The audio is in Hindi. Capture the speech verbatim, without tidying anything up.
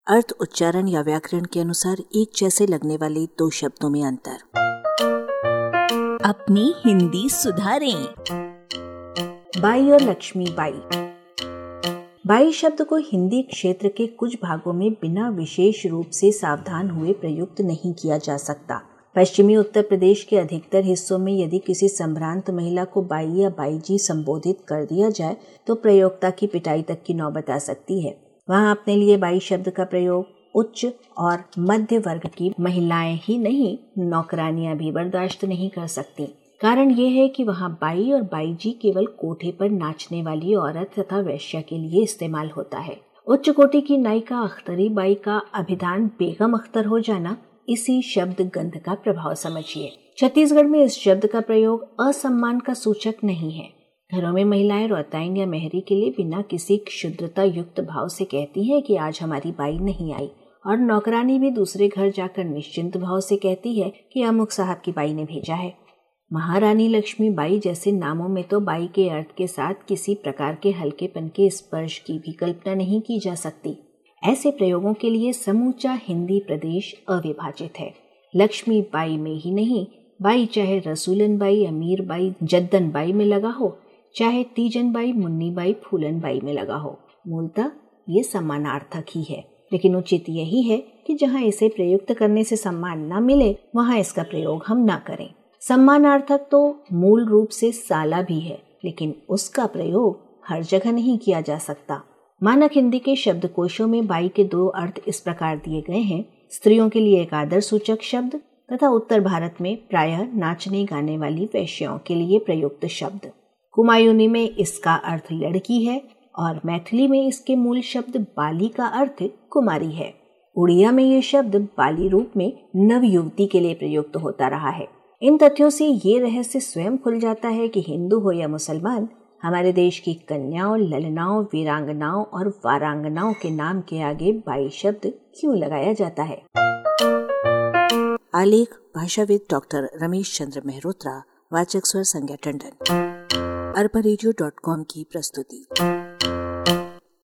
अर्थ, उच्चारण या व्याकरण के अनुसार एक जैसे लगने वाले दो शब्दों में अंतर। अपनी हिंदी सुधारें। बाई और लक्ष्मी बाई। बाई शब्द को हिंदी क्षेत्र के कुछ भागों में बिना विशेष रूप से सावधान हुए प्रयुक्त नहीं किया जा सकता। पश्चिमी उत्तर प्रदेश के अधिकतर हिस्सों में यदि किसी संभ्रांत महिला को बाई या बाईजी संबोधित कर दिया जाए तो प्रयोक्ता की पिटाई तक की नौबत आ सकती है। वहाँ अपने लिए बाई शब्द का प्रयोग उच्च और मध्य वर्ग की महिलाएं ही नहीं, नौकरानियां भी बर्दाश्त नहीं कर सकती। कारण ये है कि वहाँ बाई और बाईजी केवल कोठे पर नाचने वाली औरत तथा वेश्या के लिए इस्तेमाल होता है। उच्च कोटि की नायिका अख्तरी बाई का अभिधान बेगम अख्तर हो जाना इसी शब्द गंध का प्रभाव समझिए। छत्तीसगढ़ में इस शब्द का प्रयोग असम्मान का सूचक नहीं है। घरों में महिलाएं रौताइन या मेहरी के लिए बिना किसी क्षुद्रता युक्त भाव से कहती हैं कि आज हमारी बाई नहीं आई, और नौकरानी भी दूसरे घर जाकर निश्चिंत भाव से कहती है कि अमुक साहब की बाई ने भेजा है। महारानी लक्ष्मी बाई जैसे नामों में तो बाई के अर्थ के साथ किसी प्रकार के हल्केपन के स्पर्श की भी कल्पना नहीं की जा सकती। ऐसे प्रयोगों के लिए समूचा हिंदी प्रदेश अविभाजित है। लक्ष्मी बाई में ही नहीं, बाई चाहे रसूलन बाई, अमीर बाई, जद्दन बाई में लगा हो, चाहे तीजन बाई, मुन्नी बाई, फूलन बाई में लगा हो, मूलतः ये समानार्थक ही है। लेकिन उचित यही है कि जहाँ इसे प्रयुक्त करने से सम्मान न मिले वहाँ इसका प्रयोग हम न करें। सम्मानार्थक तो मूल रूप से साला भी है, लेकिन उसका प्रयोग हर जगह नहीं किया जा सकता। मानक हिंदी के शब्दकोशों में बाई के दो अर्थ इस प्रकार दिए गए हैं: स्त्रियों के लिए एक आदर सूचक शब्द तथा उत्तर भारत में प्रायः नाचने गाने वाली वेश्याओं के लिए प्रयुक्त शब्द। कुमायूनी में इसका अर्थ लड़की है और मैथिली में इसके मूल शब्द बाली का अर्थ कुमारी है। उड़िया में ये शब्द बाली रूप में नवयुवती के लिए प्रयुक्त होता रहा है। इन तथ्यों से ये रहस्य स्वयं खुल जाता है कि हिंदू हो या मुसलमान, हमारे देश की कन्याओं, ललनाओं, वीरांगनाओं और वारांगनाओं के नाम के आगे बाई शब्द क्यों लगाया जाता है। आलेख भाषाविद डॉक्टर रमेश चंद्र मेहरोत्रा, वाचक स्वर संज्ञा टंडन, अरबा रेडियो डॉट कॉम की प्रस्तुति।